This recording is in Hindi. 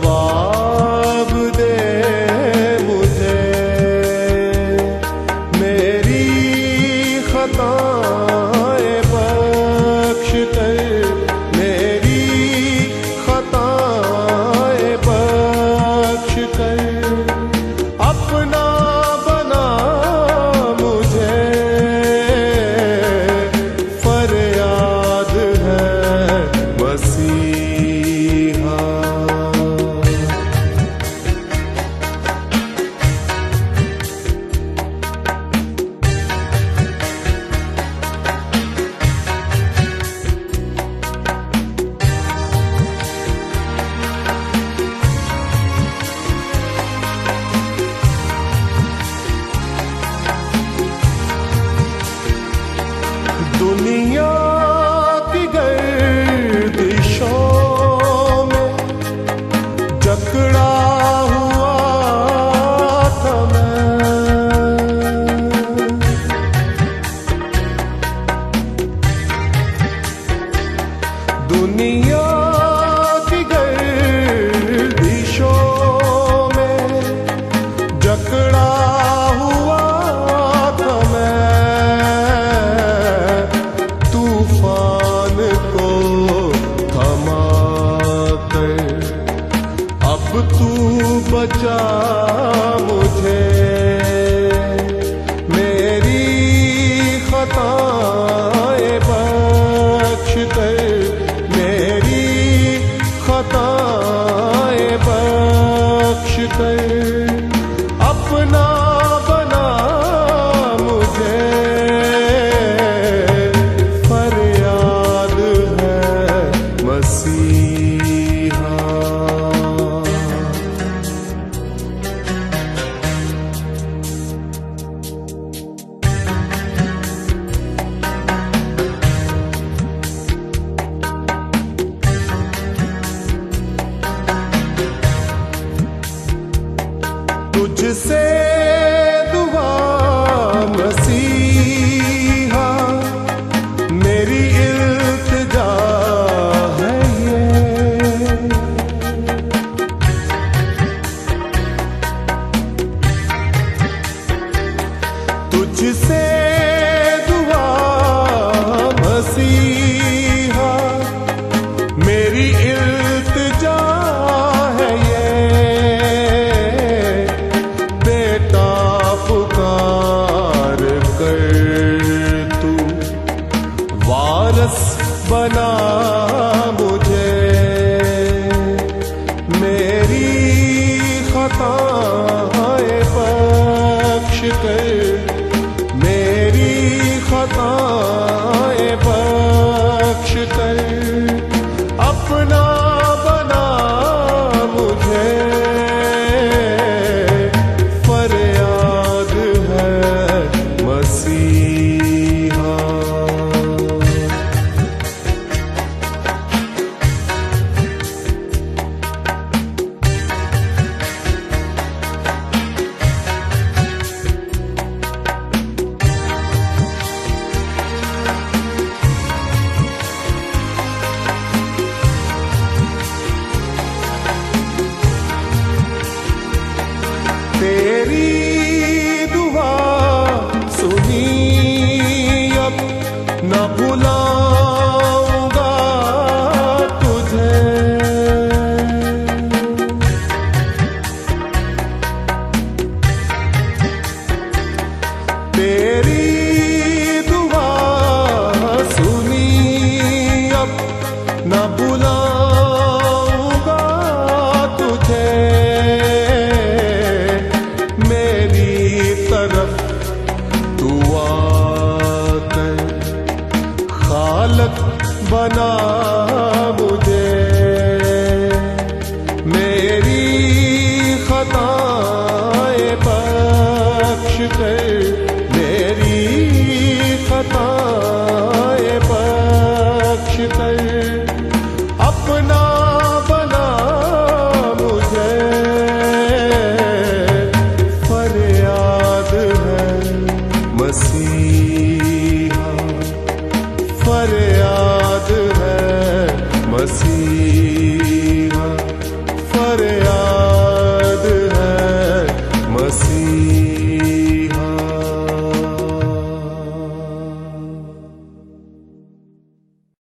जवाब दे मुझे, मेरी खताएं बख्श कर, मेरी खताएं बख्श कर, अपना बना मुझे, फरियाद है मसीहा। दुनिया की गर्दिशों में जकड़ा हुआ था मैं, दुनिया की गर्दिशों में जकड़ा हुआ था मैं, तूफान को थमा कर अब तू बचा मुझे, मेरी खताएं बख्श कर, मेरी खताएं बख्श कर, अपना बना मुझे, फरियाद है मसीहा। तुझसे दुआ मसीहा, मेरी इल्तिजा है ये, तुझसे दुआ मसीहा, मेरी इल्तिजा है ये, पुकार कर तू वारस बना मुझे, मेरी खताएं बख्श कर, मेरी खताएं बख्श कर, अपना बना मुझे, फरियाद है मसीहा। तेरी दुआ सुनी अब न भुलाऊंगा तुझे, तेरी दुआ सुनी अब न भुलाऊंगा तुझे, तरफ तू आकर खालक बना मुझे, मेरी खताएं बख्श कर, मेरी खताएं